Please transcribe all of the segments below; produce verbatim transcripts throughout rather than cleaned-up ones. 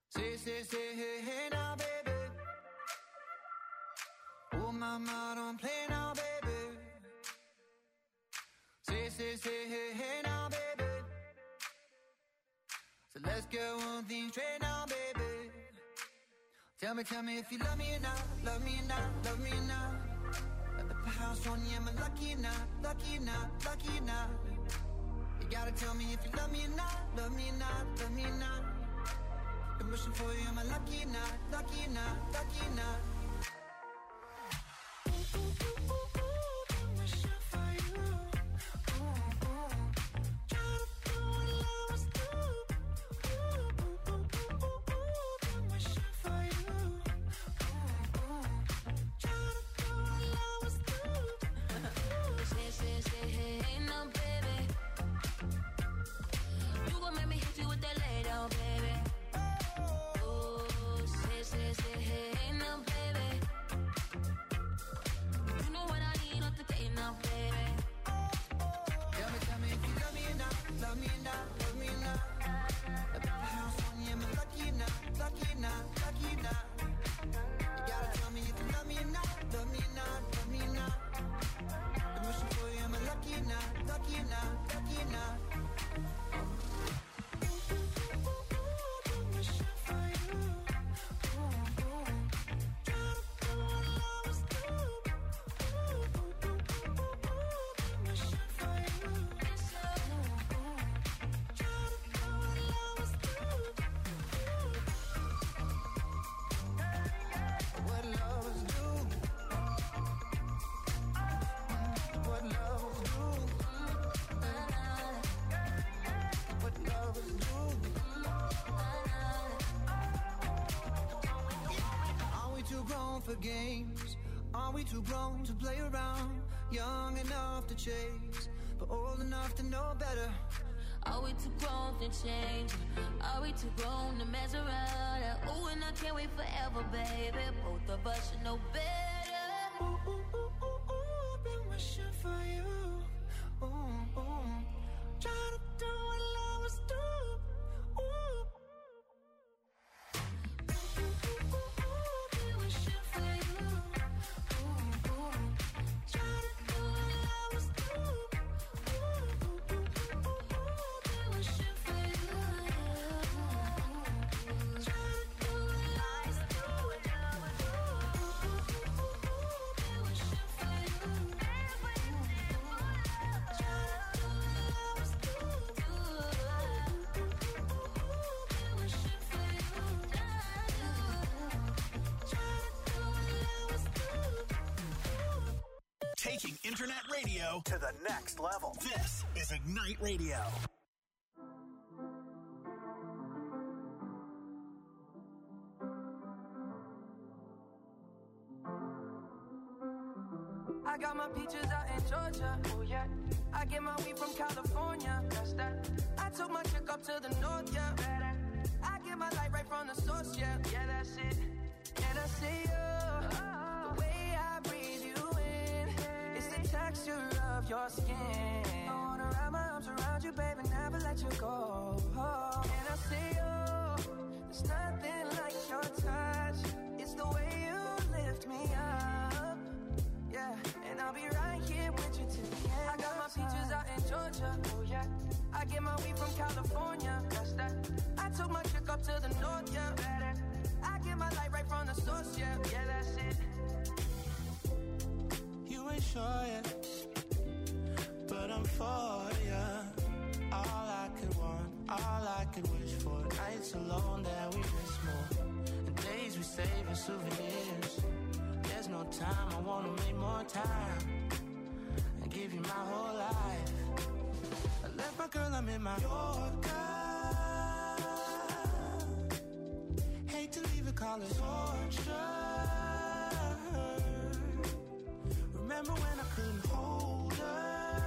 Say, say, say, hey, hey now, baby. Oh, mama, don't play now, baby. Say, say, say, hey, hey now, baby. So let's get one thing straight now, baby. Tell me, tell me if you love me or not, love me or not, love me or not. At the house on you, am I lucky or not, lucky or not, lucky or not? You gotta tell me if you love me or not, love me or not, love me or not. I'm wishing for you, am I lucky or not, lucky or not, lucky or not? Games. Are we too grown to play around? Young enough to chase, but old enough to know better. Are we too grown to change? Are we too grown to mess around? Oh, and I can't wait forever, baby. Both of us should know better. Ooh, ooh, ooh, ooh, ooh, been wishing for you. Ooh, ooh. Try to do what lovers do. Ooh. Internet radio to the next level. This is Ignite Radio. I got my peaches out in Georgia. Oh yeah. I get my weed from California. That's that. I took my chick up to the north, yeah. I get my light right from the source, yeah. Yeah, that's it. And I see you. Oh. The way I breathe you in. It's the texture of your skin. I wanna wrap my arms around you, baby, never let you go. Oh. And I see you. There's nothing like your touch. It's the way you lift me up. Yeah, and I'll be right here with you till the end. I got my peaches out in Georgia. Oh yeah. I get my weed from California. That's that. I took my chick up to the north, yeah. I get my light right from the source, yeah. Yeah, that's it. You ain't sure yet, but I'm for ya. All I could want, all I could wish for. Nights alone that we miss more, and days we save as souvenirs. There's no time, I wanna make more time and give you my whole life. I left my girl, I'm in my Yorker. Hate to leave it, call it torture. Remember when I couldn't hold her?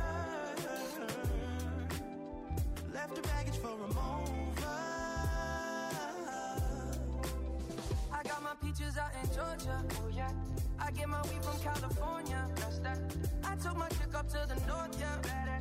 Left her baggage for a mover. I got my peaches out in Georgia. Oh yeah. I get my weed from California. That's that. I took my chick up to the north,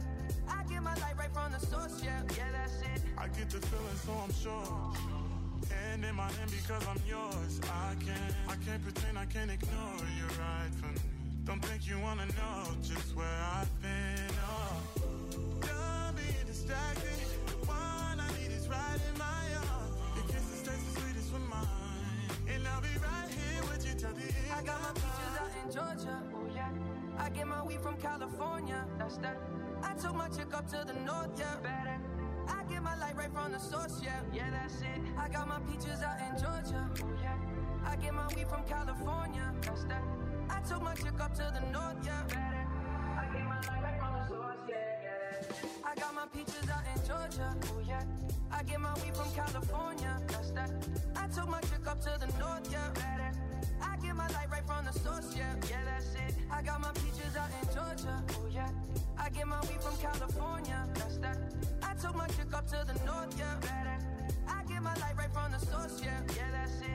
yeah. I get my light right from the source, yeah. Yeah, that's it. I get the feeling, so I'm sure hand in my hand because I'm yours. I can't, I can't pretend, I can't ignore you right from me. Don't think you wanna know just where I've been. Oh, don't be distracted. The one I need is right in my arms. Your kisses taste the sweetest with mine, and I'll be right here with you till the end. I got my peaches out in Georgia. Oh yeah. I get my weed from California. That's that. I took my chick up to the north, yeah. Better. I get my light right from the source, yeah. Yeah, that's it. I got my peaches out in Georgia. Oh yeah. I get my weed from California. That's that. I took my chick up to the north, yeah. Better. I get my light right from the source, yeah. Yeah. I got my peaches out in Georgia. Oh yeah. I get my weed from California. That's that. I took my chick up to the north, yeah. Better. I get my light right from the source, yeah. Yeah, that's it. I got my peaches out in Georgia. Oh yeah. I get my weed from California. That's that. I took my chick up to the north, yeah. Better. I get my light right from the source, yeah. Yeah, that's it.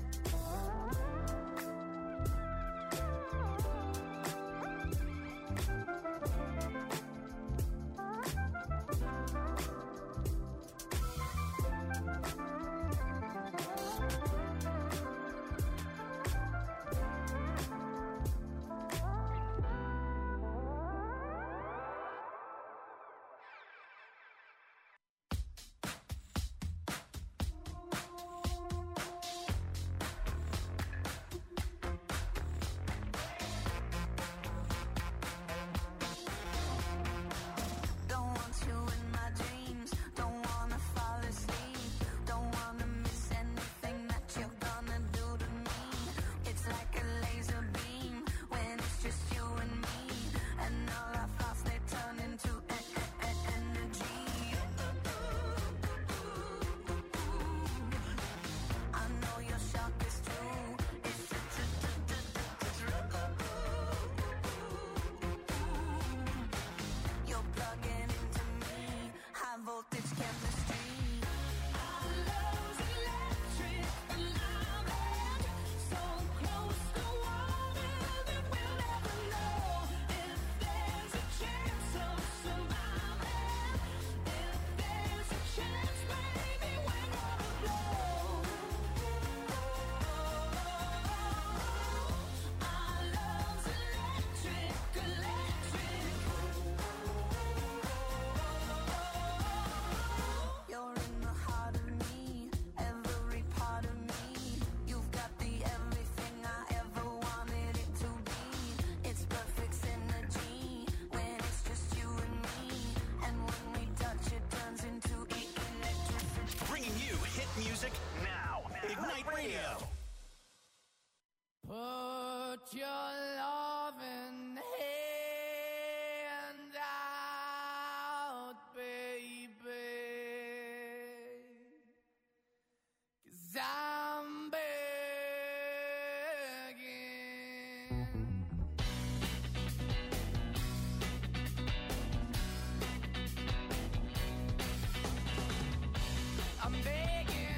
Music now. Ignite Radio. Put your loving hand out, baby, 'cause I'm begging. I'm begging.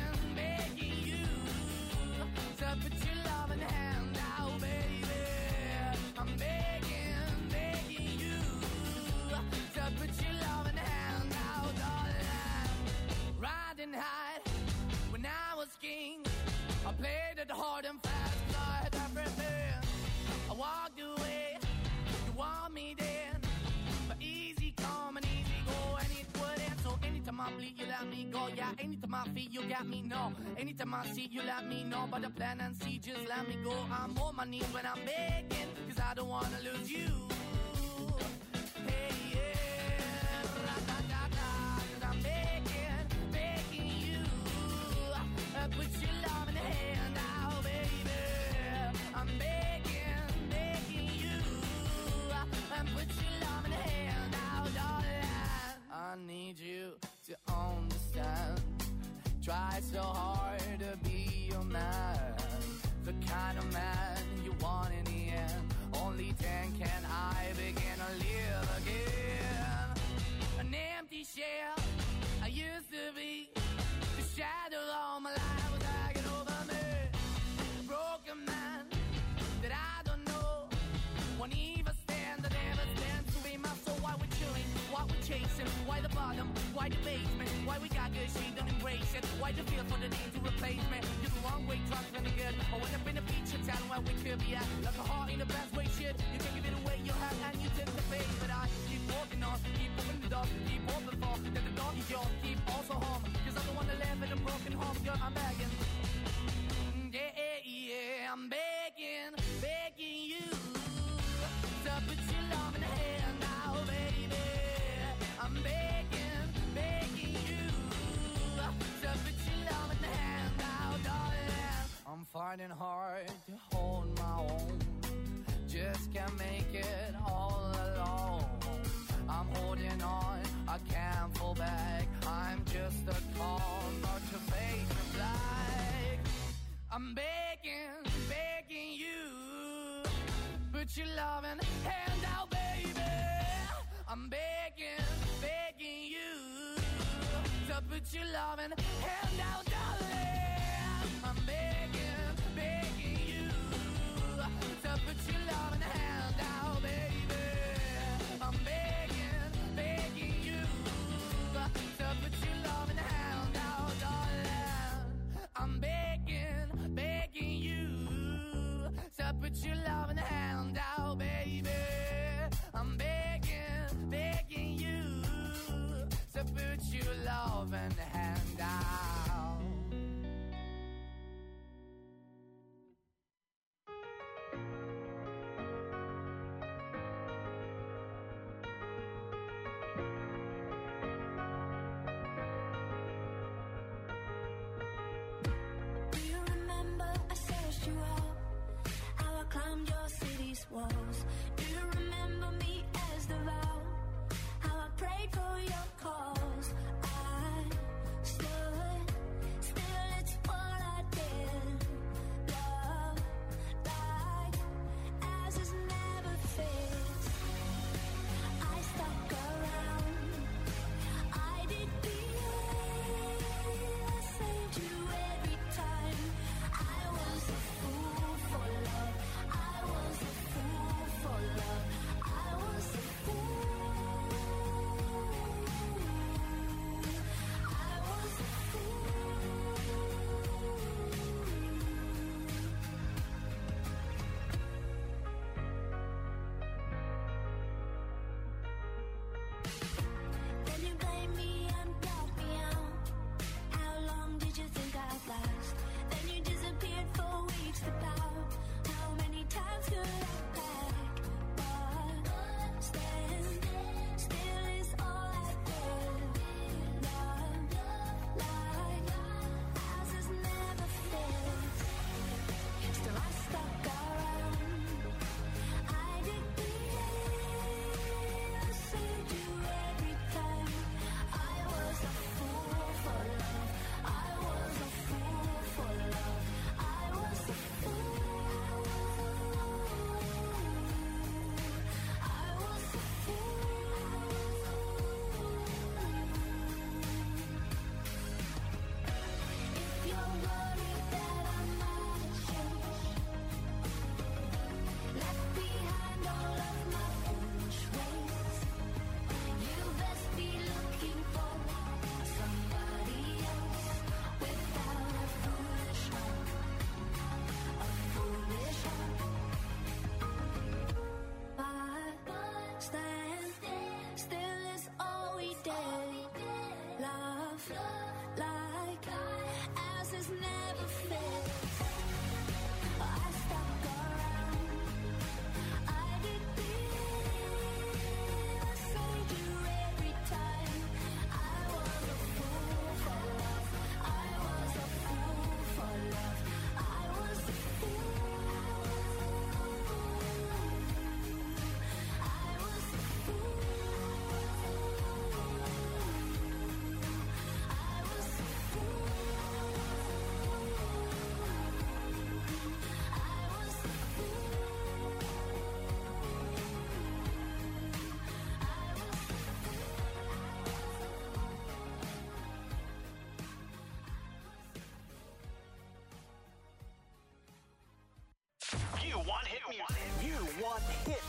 When I was king, I played it hard and fast, I had everything. I walked away, you want me then, but easy come and easy go, and it wouldn't. So anytime I bleed, you let me go. Yeah, anytime I feel, you got me, no. Anytime I see, you let me know. But the plan and see, just let me go. I'm on my knees when I'm begging, 'cause I don't wanna lose you. Hey, yeah, ra-da-da-da, 'cause I'm begging, begging you. Put your love in the hand now, baby. I'm begging, begging you. And put your love in the hand now, darling. I need you to understand. Try so hard to be your man, the kind of man you want in the end. Only then can I begin to live again. An empty shell I used to be. The shadow all my life was hanging over me. A broken man that I don't know. Won't even stand, I never stand to be my soul. Why we chewing, why we chasing? Why the bottom? Why the basement? Why we got good, she don't embrace it? Why the feel for the need to replace me? You're the wrong way, trying to good. I went up in a feature town where we could be at. Like a heart in the best way, shit. You can give it away, you have, and you take the bait. But I keep walking on, keep moving the dog, keep open for that the dog is yours, keep also home. Cause I'm the one that live in a broken home, girl, I'm begging. Yeah, yeah, yeah, I'm begging, begging you to put your love in the hand now, baby. I'm begging, begging you to put your love in the hand now, darling. I'm finding hard to hold my own, just can't make it all alone. I'm holding on, I can't fall back. I'm just a call, but your face is black. I'm begging, begging you, put your loving hand out, baby. I'm begging, begging you, to put your loving hand out, darling. I'm begging, begging you, to put your loving hand out, baby. I'm begging, begging you, to put your loving hand out, darling. I'm begging, begging you, to put your loving hand out, baby. I'm begging, begging you, to put your loving hand out. Do you remember I searched you out? How I climbed your city's walls. Do you remember me as the vow? How I prayed for your cause. I stood still, it's what I did. Love like as is never fixed. I stuck around. I did the I saved you every time. I was a fool for love. I was a fool for love. I was a fool.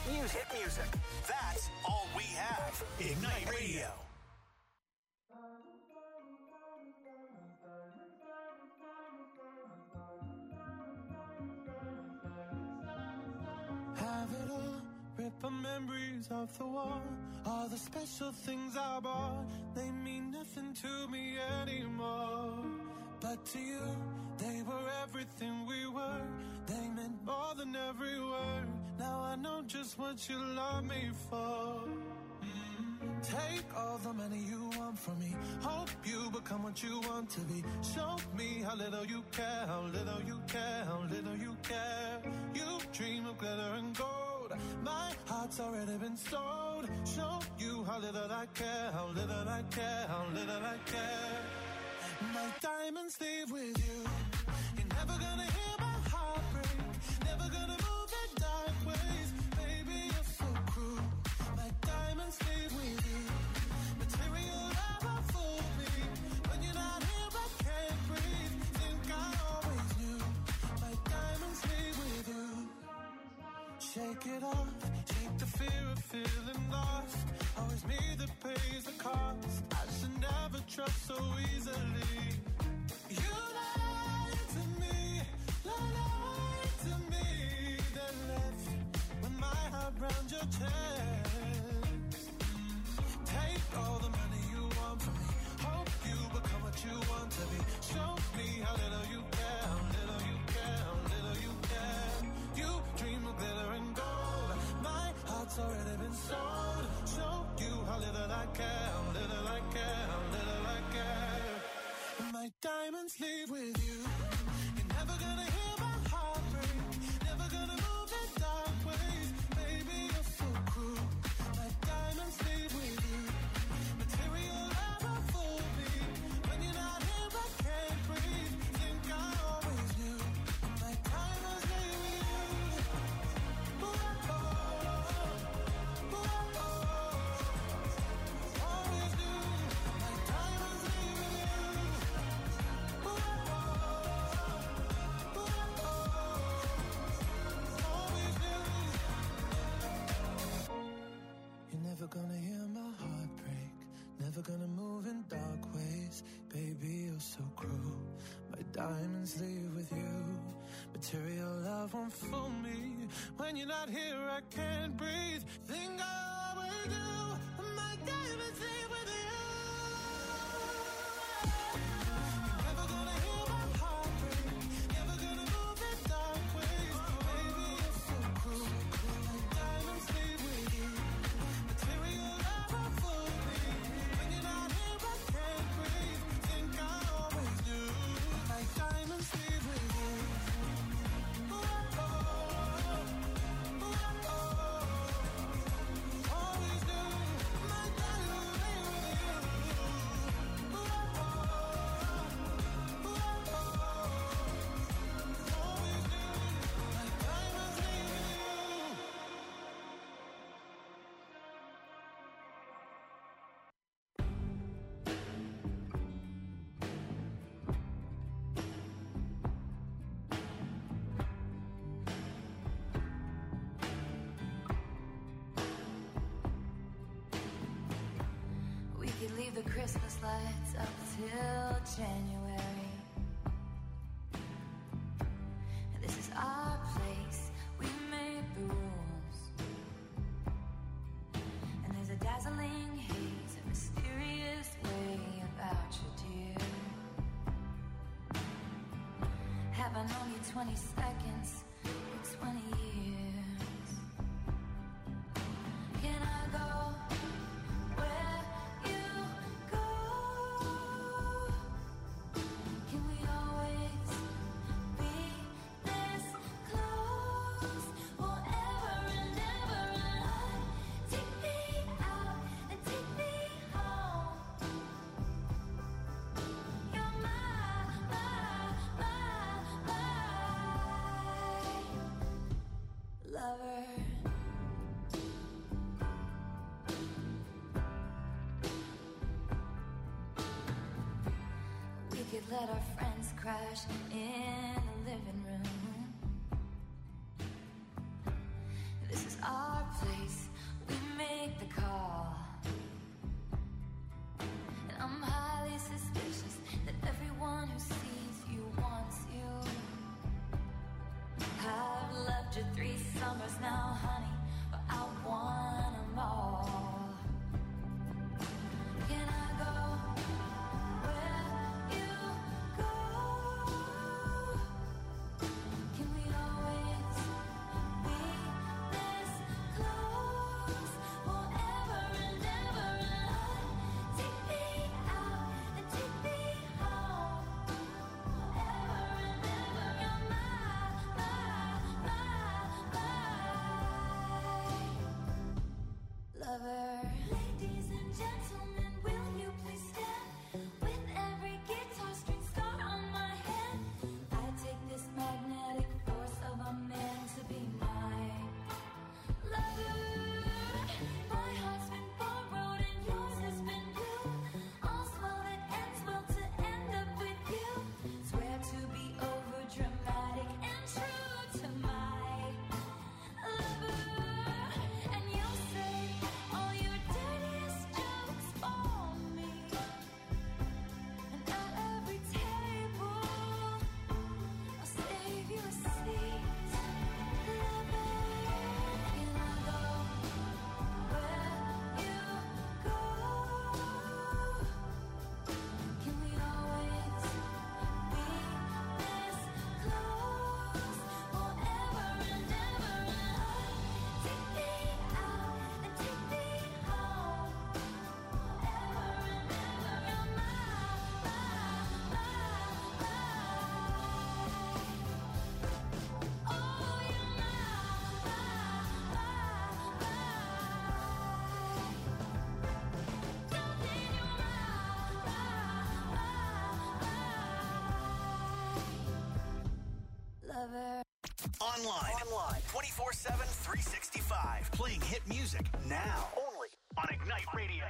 music. Hit music. That's all we have. Ignite Radio. Have it all, rip the memories off the wall. All the special things I bought, they mean nothing to me anymore. But to you, they were everything we were. They meant more than every word. Now I know just what you love me for. Mm. Take all the money you want from me. Hope you become what you want to be. Show me how little you care, how little you care, how little you care. You dream of glitter and gold. My heart's already been sold. Show you how little I care, how little I care, how little I care. My diamonds leave with you. You're never gonna hear my heart break. Never gonna move in dark ways. Baby, you're so cruel. My diamonds leave with you. Material never fooled me. When you're not here, I can't breathe. Think I always knew. My diamonds leave with you. Shake it off. Shake the fear of feeling lost. Always me that pays the cost. I should never trust so easily. You lied to me, lied to me. Then left with my heart round your chest. Take all the money you want from me. Hope you become what you want to be. Show me how little you care, how little you care, how little you care. You dream of glitter and gold. My heart's already been sold. Show you how little I care, how little I care, how little I care. My diamonds leave with you. You're never gonna hear my heart break. Never gonna move in dark ways. Baby, you're so cruel. My diamonds leave with you. Material never fooled me. When you're not here, I can't breathe. Think I always knew. My diamonds leave with you. Ooh, oh, ooh, oh, always knew. My diamonds leave with you. You're never gonna hear my heart break. Never gonna move in dark ways. Baby, you're so cruel. My diamonds leave with you. Material love won't fool me. When you're not here, I can't breathe. Think I always do. My diamonds leave with you. You're never gonna hear my heart break. Never gonna move in dark ways. Baby, you're so cruel. My diamonds leave with you. Material never fooled me. When you're not here, I can't breathe. Think I always knew. My diamonds leave with you. Ooh, oh, ooh, oh, always knew. My diamonds leave with you. Ooh, oh, ooh, oh, always knew. My diamonds leave with you. We could leave the Christmas lights up till January. This is our place, we made the rules. And there's a dazzling haze, a mysterious way about you, dear. Have I known you twenty seconds or twenty years? Can I go where you go? Can we always be this close? Forever and ever and on. Take me out and take me home. You're my, my, my, my lover. We could let our friends crash in the living room. This is our place. Online. Online. twenty-four seven, three sixty-five. Playing hit music now. Only on Ignite Radio.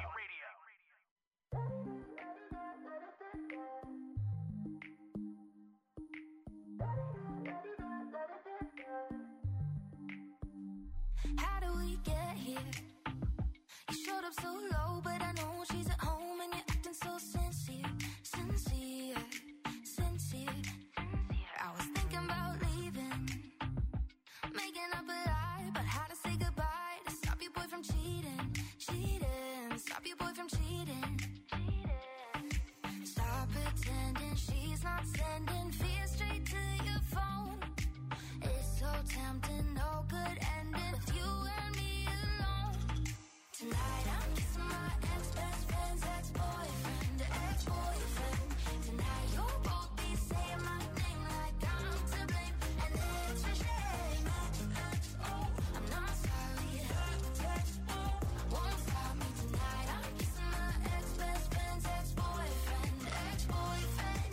How do we get here? You showed up so low, but I know she's at home and you're acting so sincere, sincere, sincere. I was thinking about leaving, making up a lie about how to say goodbye to stop your boy from cheating, cheating, stop your boy from cheating, cheating. Stop pretending she's not sending fear straight to your phone. It's so tempting, no good ending with you and me alone. Tonight I'm kissing my ex-best friend's ex-boyfriend, ex-boyfriend. Tonight you'll both be saying my name like I'm to blame, and it's a shame. Oh, I'm not sorry. Won't stop me tonight. I'm kissing my ex-best friend's ex-boyfriend, ex-boyfriend.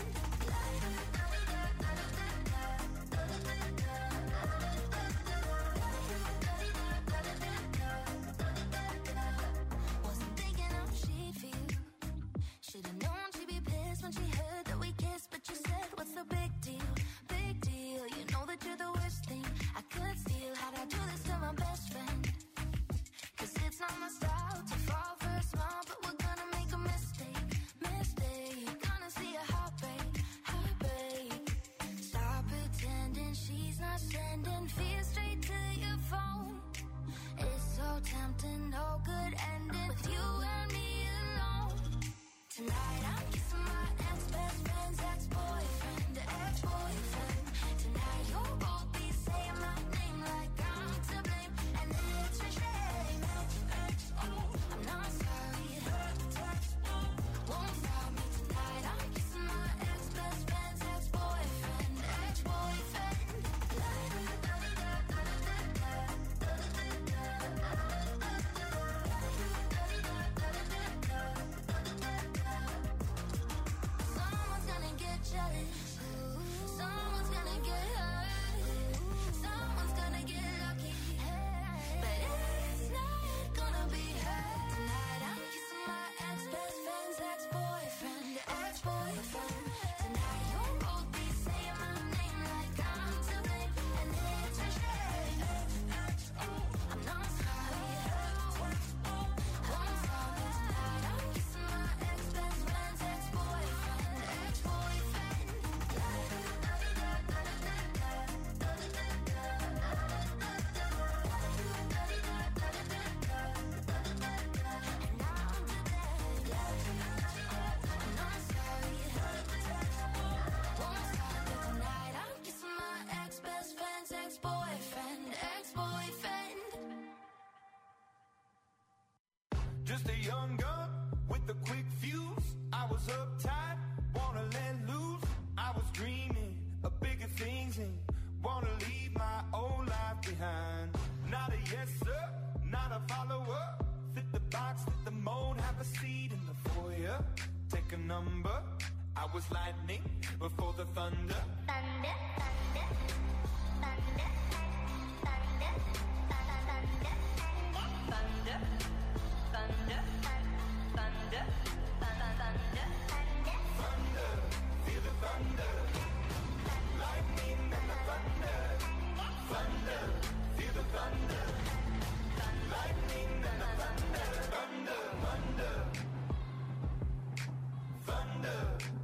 Wasn't thinking how she'd feel. Should've known she'd be pissed when she heard that we kissed, but you said, what's the big deal? Big deal. You know that you're the worst thing I could steal. How'd I do this to my best friend? Cause it's not my style to fall for a smile, but we're gonna make a mistake, mistake. Gonna see a heartbreak, heartbreak. Stop pretending she's not sending fear straight to your phone. It's so tempting, no good ending with you and me alone. Tonight I'm kissing my ex-best friend's ex-boyfriend, ex-boyfriend. Tonight you'll both be saying my name like I'm to blame, and it's a shame. Oh, I'm not sorry. Won't stop me tonight. I'm kissing my ex-best friend's ex-boyfriend, ex-boyfriend. Someone's gonna get jealous. Someone's gonna get hurt. Someone's gonna get lucky. But it's not gonna be her. Tonight I'm kissing my ex-best friend's ex-boyfriend, ex-boyfriend. Tonight you'll both be saying my name like I'm to blame, and it's a shame. I'm not sorry. Won't stop me tonight. I'm kissing my ex-best friend's ex-boyfriend, ex-boyfriend. And now I'm to blame. I'm not sorry. Won't stop me tonight. I'm kissing my ex-best friend's ex-boyfriend, ex-boyfriend. Just a young gun with a quick fuse. I was uptight, wanna let loose. I was dreaming of bigger things and wanna leave my old life behind. Not a yes sir, not a follower. Fit the box, fit the mold, have a seat in the foyer. Take a number. I was lightning before the thunder. Thunder, thunder, thunder, thunder, thunder, thunder, thunder, thunder, thunder, Thunder, feel the thunder. Lightning and the thunder. Thunder, feel the thunder. Lightning and the thunder. Thunder, thunder. Thunder.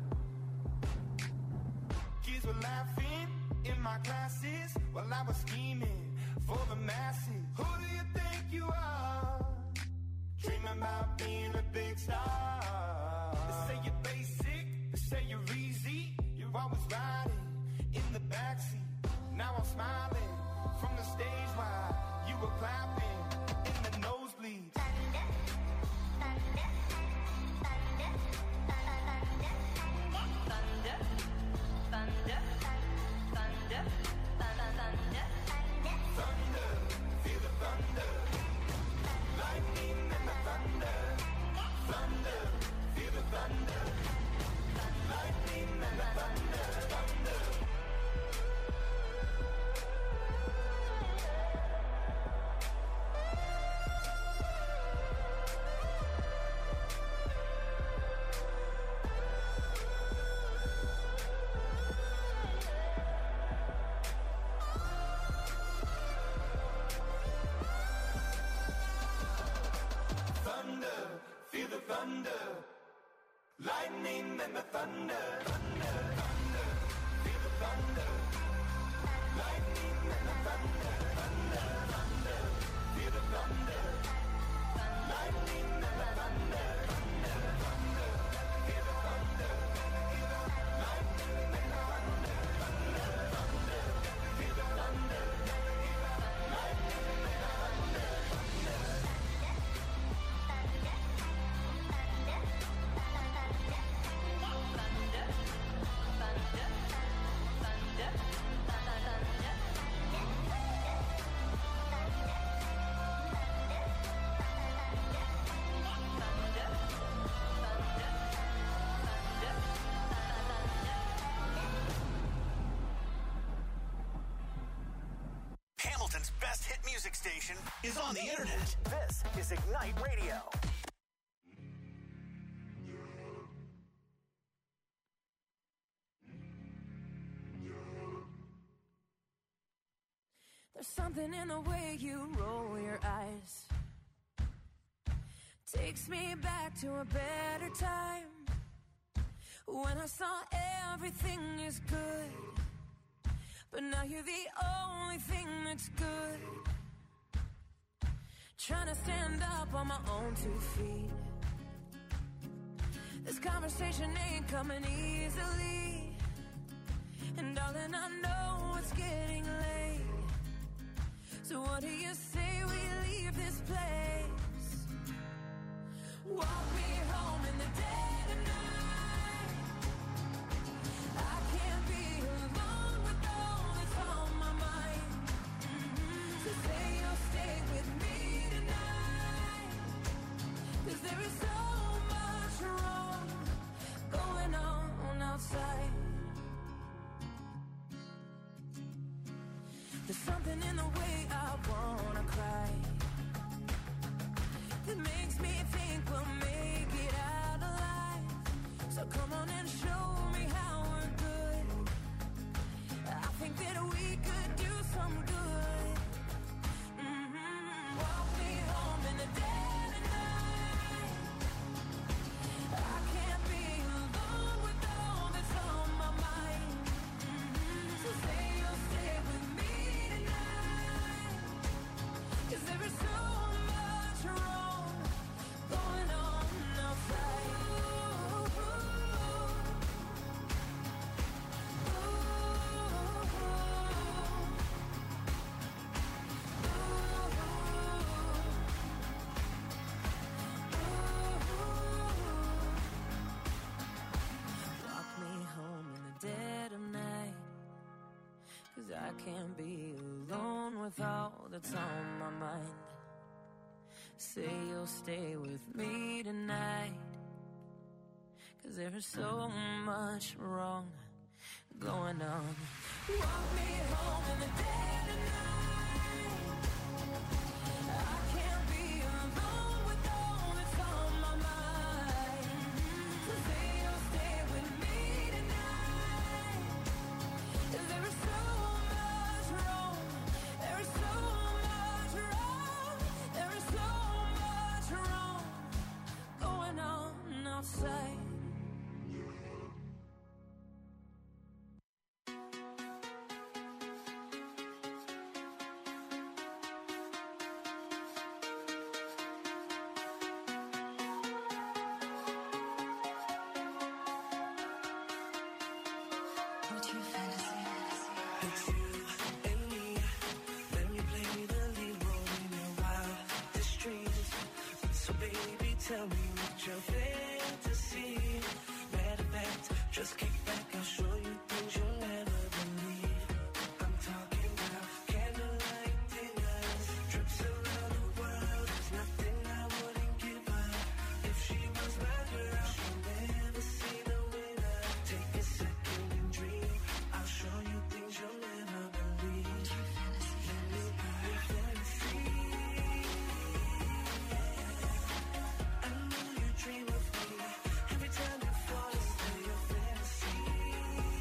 Kids were laughing in my classes while I was scheming for the masses. Who do you think you are? Dreaming about being a big star. They say you're basic, they say you're easy. You're always riding in the backseat. Now I'm smiling from the stage while you were clapping in the nosebleeds. thunder, thunder, thunder, thunder, thunder, thunder, thunder, thunder, Thunder, feel the thunder. Lightning and the thunder. Thunder, feel the thunder. Lightning and the thunder. Thunder. thunder, lightning and the thunder, thunder, thunder, feel the thunder, lightning and the thunder, thunder, thunder, feel the thunder, lightning and the thunder, thunder, thunder, feel the thunder, lightning and the thunder, thunder, thunder, feel the thunder, lightning and the thunder, thunder. Hamilton's best hit music station is on the internet. This is Ignite Radio. There's something in the way you roll your eyes. Takes me back to a better time, when I saw everything is good. But now you're the only thing that's good. Trying to stand up on my own two feet. This conversation ain't coming easily. And darling, I know it's getting late. So what do you say we leave this place? Walk me home in the dead of night. I can't be alone with all that's on my mind. Mm-hmm. So say you'll stay with me tonight. 'Cause there is so much wrong going on outside. There's something in the way I wanna cry that makes me think we'll make it out alive. So come on and show me how we're good. I think that we could do some good. Mm-hmm. Walk me home in the dead of night. I can't be alone with all that's on my mind. Mm-hmm. So say you'll stay with me tonight. 'Cause there is so much wrong going on outside. Ooh, ooh, Walk me home in the dead of night. 'Cause I can't be alone with all that's on my mind. Say you'll stay with me tonight. 'Cause there is so much wrong going on. Walk me home in the dead of night. I can't be alone with all that's on my mind. So say you'll stay with me tonight. 'Cause there is so much wrong. There is so much wrong. There is so much wrong going on outside. What's your fantasy? It's you and me. Let me play the lead role in your wildest dreams. So baby, tell me what your fantasy. Matter of fact, just kick back, I'll show you things you'll never believe. I'm talking about candlelight dinners, trips around the world. There's nothing I wouldn't give her. If she was my girl, she'll never see the winner. Take a second and dream. I'll show you things you'll never believe. Let me be your fantasy. I know you dream of me. Every time you fall asleep, your fantasy.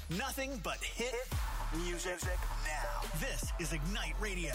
Nothing but hit music now. This is Ignite Radio.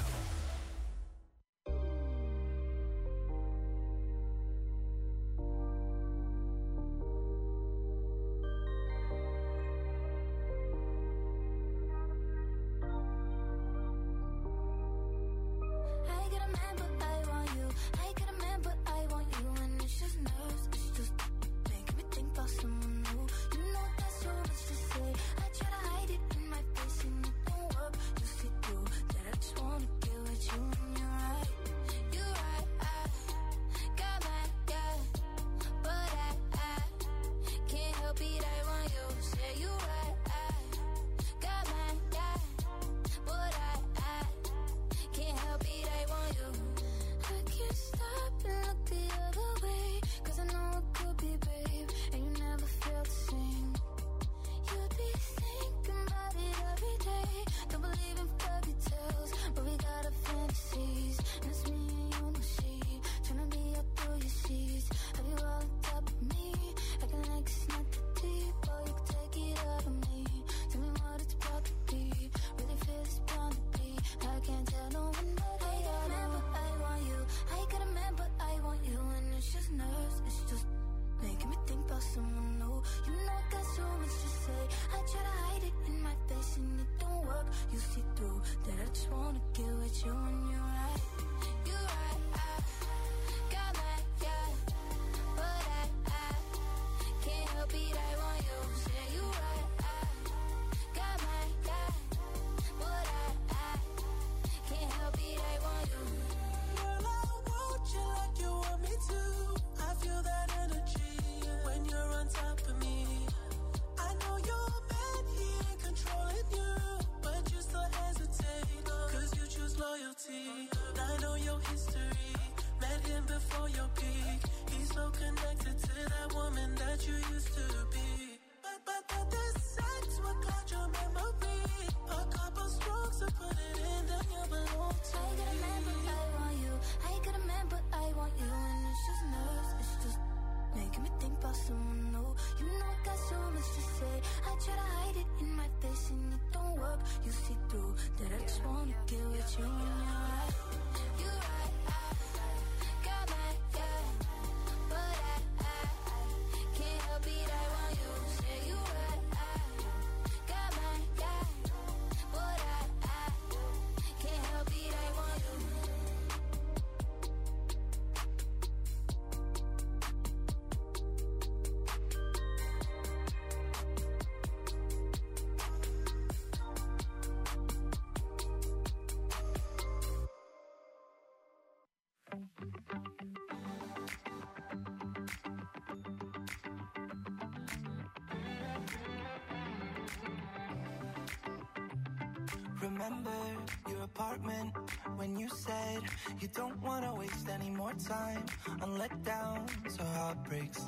Remember your apartment when you said you don't want to waste any more time on letdowns or heartbreaks.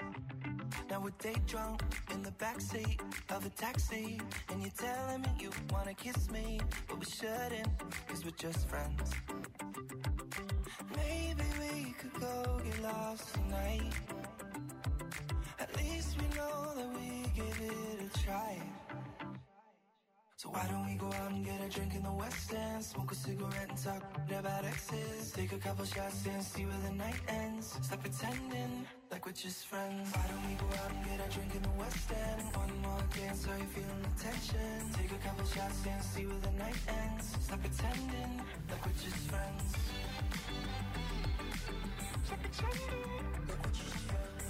Now we're day drunk in the backseat of a taxi, and you're telling me you want to kiss me, but we shouldn't, cause we're just friends. Maybe we could go get lost tonight. At least we know that we give it a try. So why don't we go out and get a drink in the West End, smoke a cigarette and talk about exes, take a couple shots and see where the night ends. Stop pretending like we're just friends. Why don't we go out and get a drink in the West End, one more dance, are you feeling the tension? Take a couple shots and see where the night ends. Stop pretending like we're just friends. Stop pretending like we're just friends.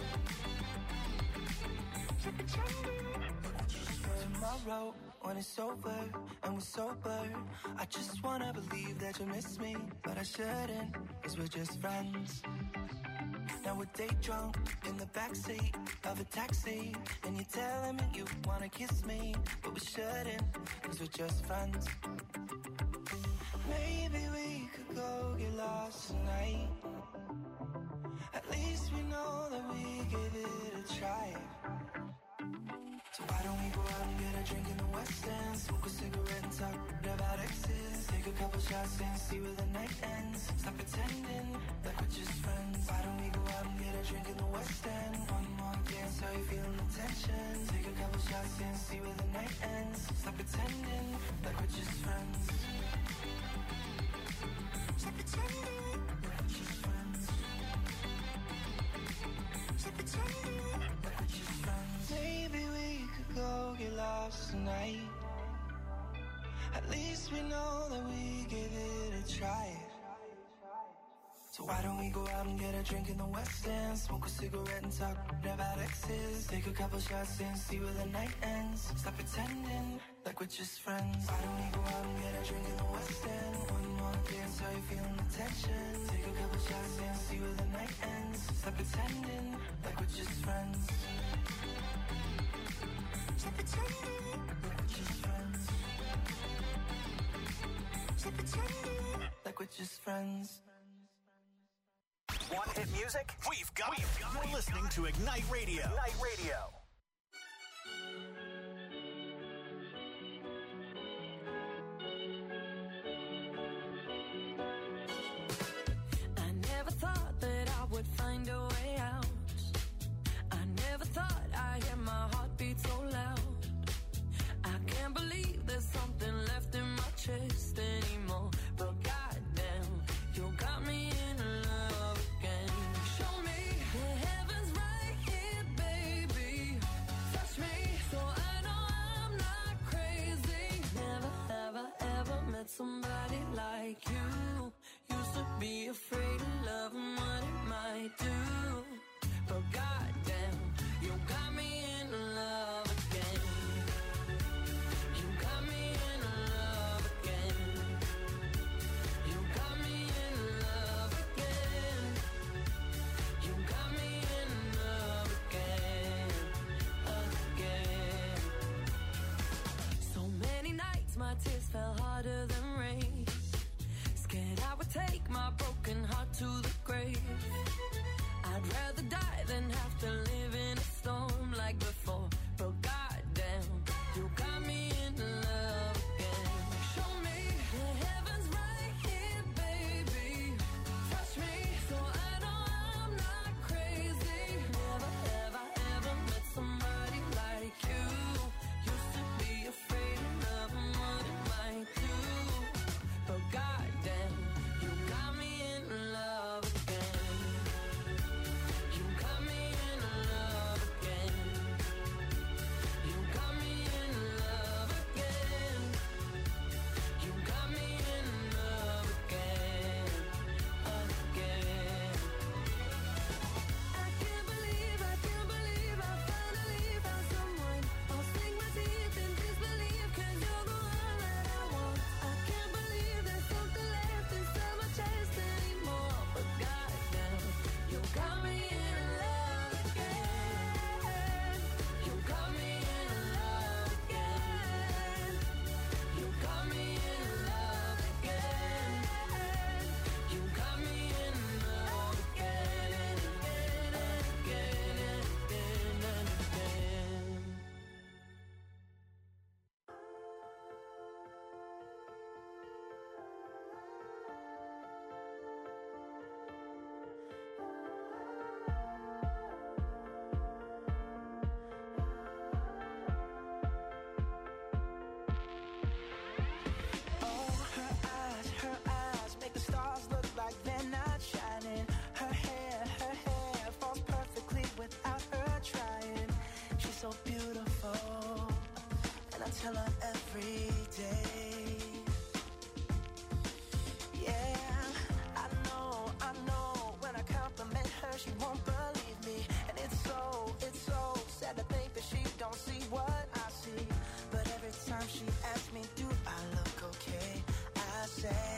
Stop pretending like we're just friends. Tomorrow when it's over and we're sober, I just wanna believe that you miss me, but I shouldn't, cause we're just friends. Now we're day drunk in the backseat of a taxi, and you're telling me you wanna kiss me, but we shouldn't, cause we're just friends. Maybe we could go get lost tonight. At least we know that we give it a try. So why don't we go out and get a drink in the West End, smoke a cigarette and talk about exes, take a couple shots and see where the night ends. Stop pretending like we're just friends. Why don't we go out and get a drink in the West End, one more more dance, how you feeling the tension? Take a couple shots and see where the night ends. Stop pretending like we're just friends. Stop pretending like we're just friends. Stop pretending like we're just friends. Maybe we could go get lost tonight. At least we know that we gave it a try. So why don't we go out and get a drink in the West End? Smoke a cigarette and talk about exes. Take a couple shots and see where the night ends. Stop pretending like we're just friends. Why don't we go out and get a drink in the West End? One more dance, how you feeling the tension? Take a couple shots and see where the night ends. Stop pretending like we're just friends. Stop pretending like we're just friends. Stop pretending like we're just friends. Want hit music? We've got it. You're listening to Ignite Radio. Ignite Radio. I never thought that I would find a way out. I never thought I'd hear my heartbeat so loud. I can't believe there's something left in my chest anymore. But goddamn, you got me in love again. Show me the heavens right here, baby. Touch me so I know I'm not crazy. Never, ever, ever met somebody like you. Used to be afraid of love and what it might do. But goddamn, you got me in love again. You got me in love again. You got me in love again. You got me in love again, again. So many nights my tears fell harder than rain. Scared I would take my broken heart to the grave. I'd rather die than have to live in a storm like before. But goddamn, you got me in love again. Show me the heavens right here, baby. Touch me so I know I'm not crazy. Never, ever, ever met somebody like you. Used to be afraid of love and what it might do. But goddamn, you got me in love again. You got me in love again. You got me in love again. You got me in love again, again. I can't believe, I can't believe I finally found someone. I'll sink my teeth in disbelief 'cause you're the one that I want. I can't believe there's something left inside my chest anymore. But goddamn, you got me in love again. You got me in love again. You got me in love again. You got me in love again and again and again and again and again. Oh, her eyes, her eyes make the stars look like they're not shining. Her hair, her hair falls perfectly without her trying. She's so beautiful, and I tell her every day. Yeah, I know, I know. When I compliment her, she won't believe me, and it's so, it's so sad to think that she don't see what I see. But every time she asks me, do I look okay? I say,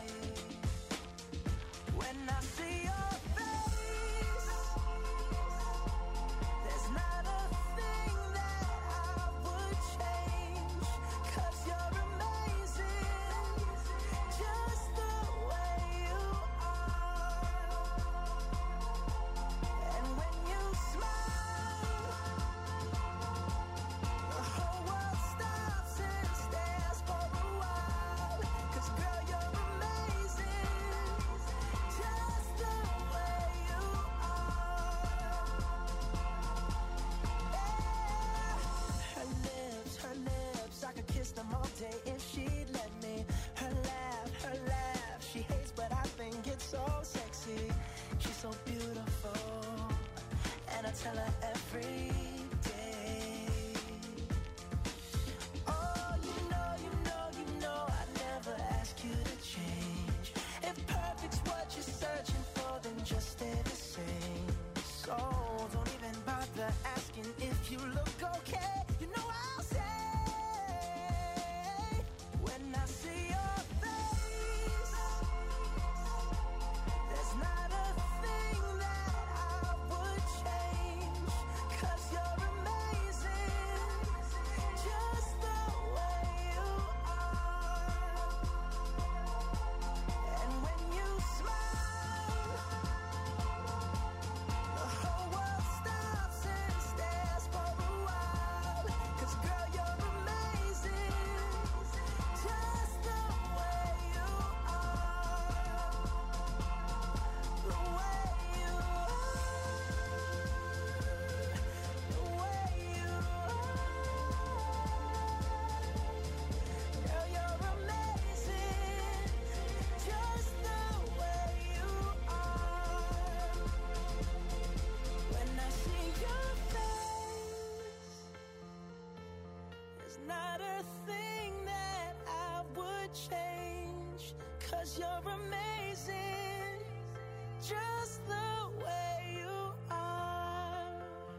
when I see your face, there's not a thing that I would change. 'Cause you're amazing, just the way you are. And when you smile, the whole world stops and stares for a while. 'Cause girl, you're amazing, just the tell her every day. Oh, you know, you know, you know I never ask you to change. If perfect's what you're searching for, then just stay the same. So don't even bother asking if you look okay. You know I'll say when I see your face, there's not a thing that I would change, 'cause you're amazing, just the way you are. And when you smile, the whole world stops and stares for a while. 'Cause girl, you're amazing, just the way you are. The way you are. The way you are. Girl, you're amazing, just the way you are. When I see your face, there's not a thing that I would change, 'cause you're amazing, just the way you are.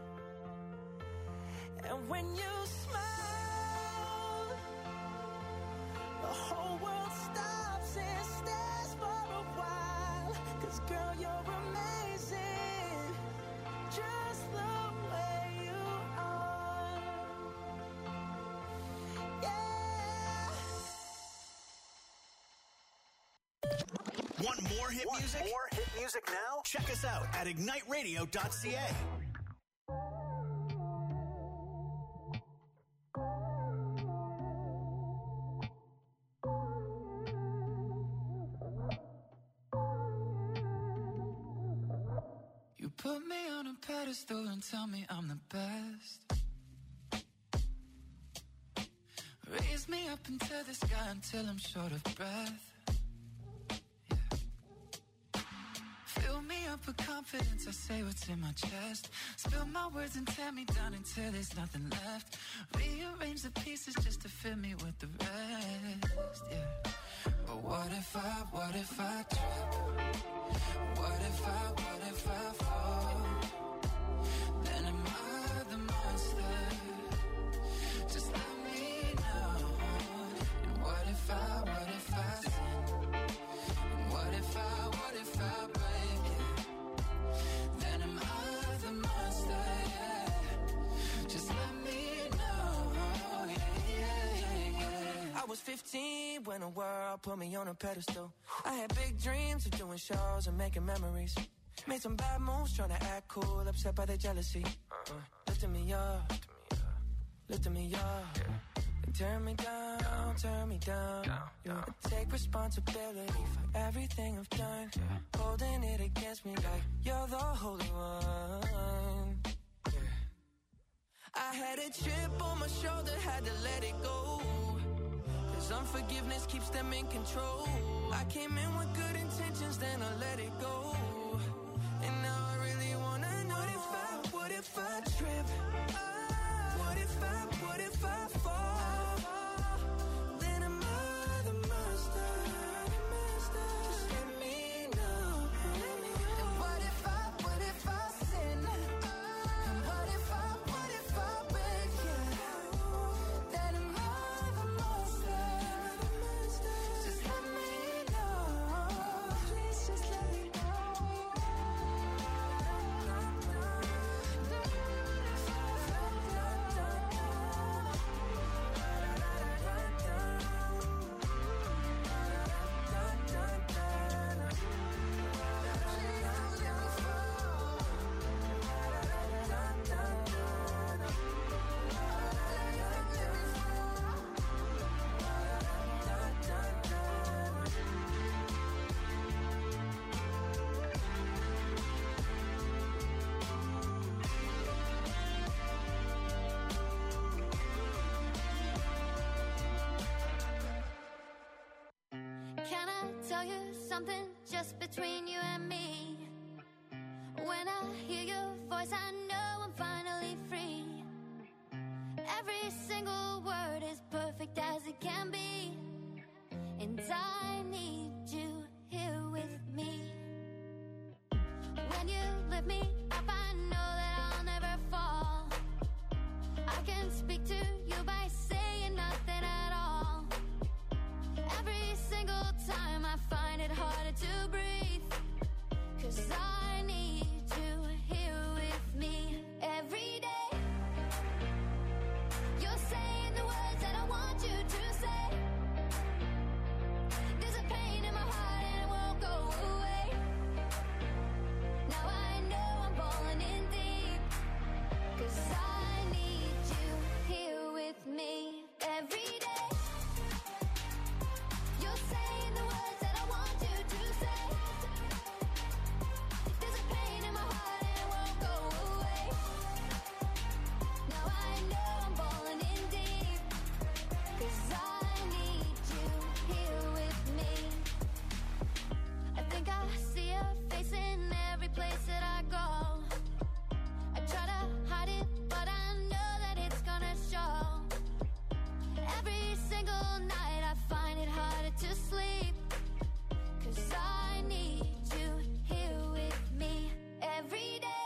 And when you smile, the whole world stops and stares for a while. 'Cause girl, you're amazing, just the way you are. Yeah. Want more hit Want music? more hit music now? Check us out at ignite radio dot c a. You put me on a pedestal and tell me I'm the best. Raise me up into the sky until I'm short of breath. Yeah. Fill me up with confidence, I say what's in my chest. Spill my words and tear me down until there's nothing left. Rearrange the pieces just to fill me with the rest. Yeah. But what if I, what if I trip? What if I, what if I fall? Then am I the monster? Just let me know. And what if I, what if I sin? And what if I, what if I break it? Then am I the monster? Yeah. Just let me know. Yeah, yeah, yeah, yeah. I was fifteen when the world put me on a pedestal. I had big dreams of doing shows and making memories. Made some bad moves trying to act cool, upset by the jealousy. Uh, lifting me up, lifting me up. And turn me down, turn me down. Yeah. I take responsibility for everything I've done. Holding it against me like you're the holy one. Yeah. I had a chip on my shoulder, had to let it go. 'Cause unforgiveness keeps them in control. I came in with good intentions, then I let it go. And now I really wanna know, what if I, what if I trip? What if I, what if I fall? Then am I the monster? Just let me know. And what if I, what if I sin? And what if I, what if I break it? Then am I the monster? Just let me know. Please just let me know. Can I tell you something just between you and me? When When I hear your voice, I know I'm finally free. Every single word is perfect as it can be. And I need you here with me. When you lift me up, I know that I'll never fall. I can speak to you by saying nothing at all. Every single time I find it harder to breathe. 'Cause I need you here with me every day. You're saying the words that I want you to say. There's a pain in my heart and it won't go away. Now I know I'm falling in deep. 'Cause I need you here with me every day. You're saying the words that I want you to say. There's a pain in my heart and it won't go away. Now I know I'm falling in deep. 'Cause I need you here with me. I think I see your face in every place that I go. I try to hide it, but I know that it's gonna show. Every single night I find it harder to sleep. 'Cause I need you here with me every day.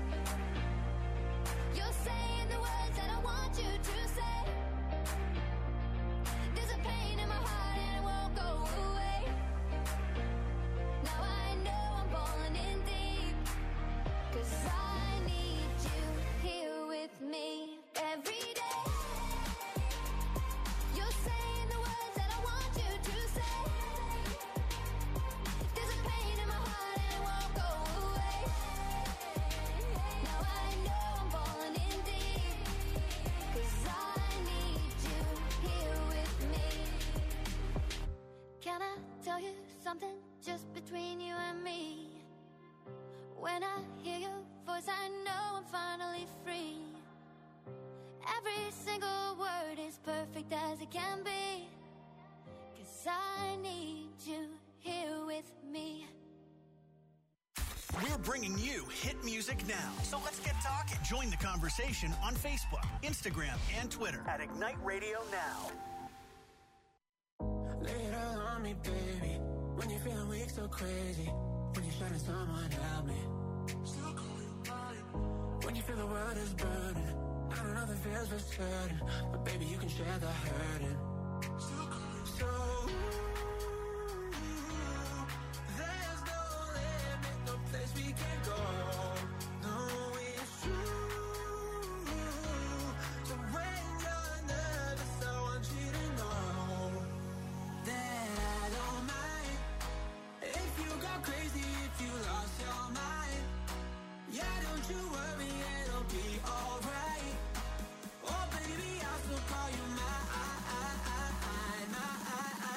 You're saying the words that I want you to say. There's a pain in my heart and it won't go away. Now I know I'm falling in deep. 'Cause I need you here with me every day. You're saying the words that I want you to say. There's a pain in my heart and it won't go away. Now I know I'm falling in deep. 'Cause I need you here with me. Can I tell you something just between you and me? When I hear your voice, I know I'm finally free. Every single word is perfect as it can be. 'Cause I need you here with me. We're bringing you hit music now. So let's get talking. Join the conversation on Facebook, Instagram, and Twitter at Ignite Radio Now. Lay it all on me, baby. When you're feeling weak, so crazy. When you're shining, someone help me. When you feel the world is burning, I don't know the feels for certain, but baby, you can share the hurting. So there's no limit, no place we can go. No, it's true. So when you're nervous, I want you to know that I don't mind if you go crazy, if you lost your mind. Yeah, don't you worry, it'll be alright. Oh baby, I'll still call you mine, mine.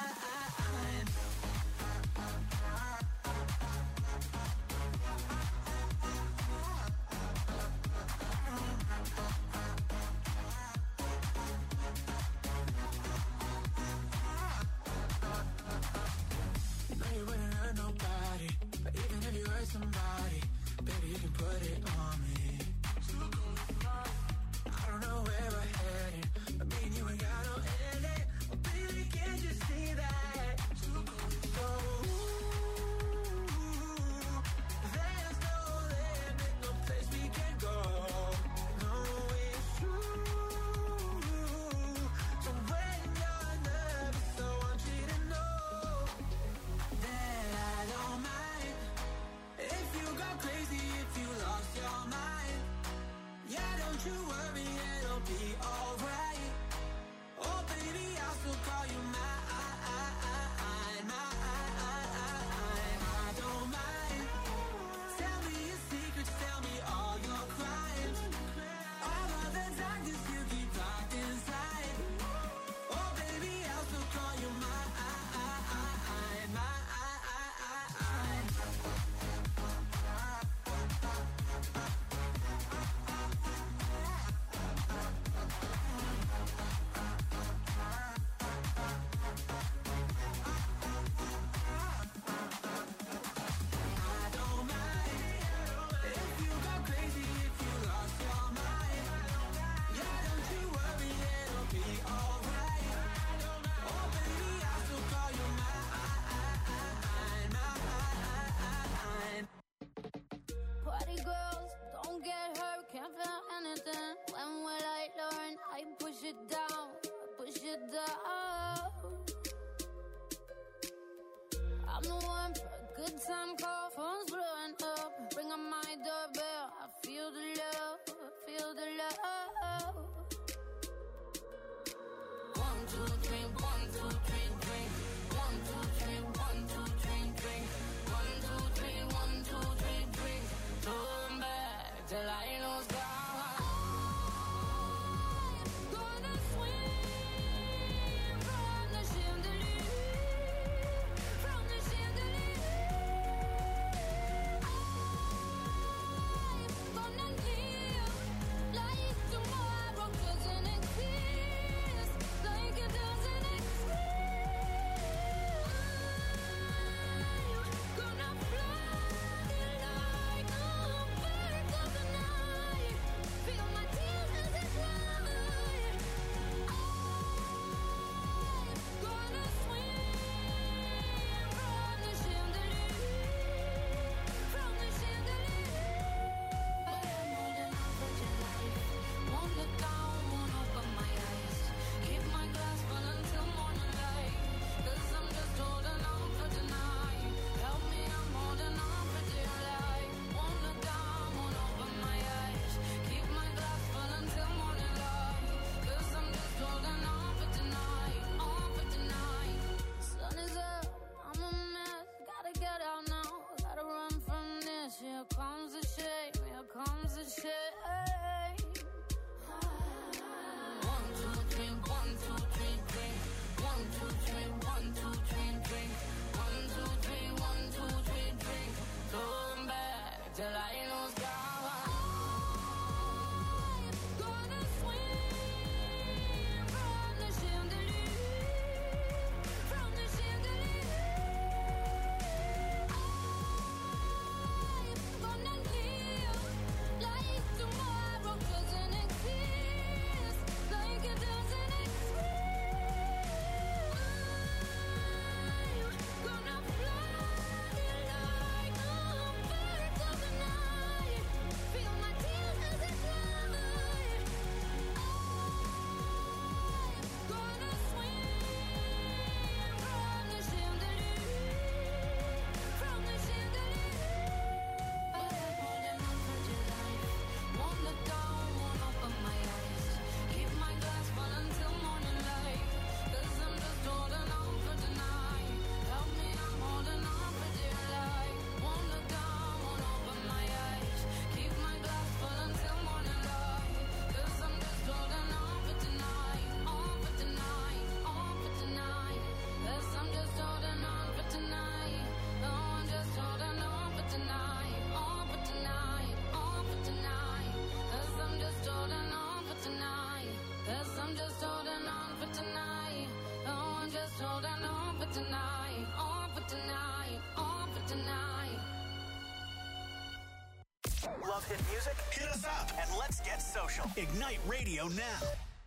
social. Ignite Radio now.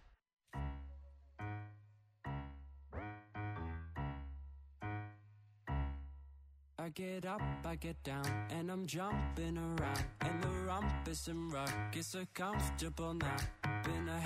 I get up, I get down, and I'm jumping around. And the rumpus and ruckus are comfortable now. Been a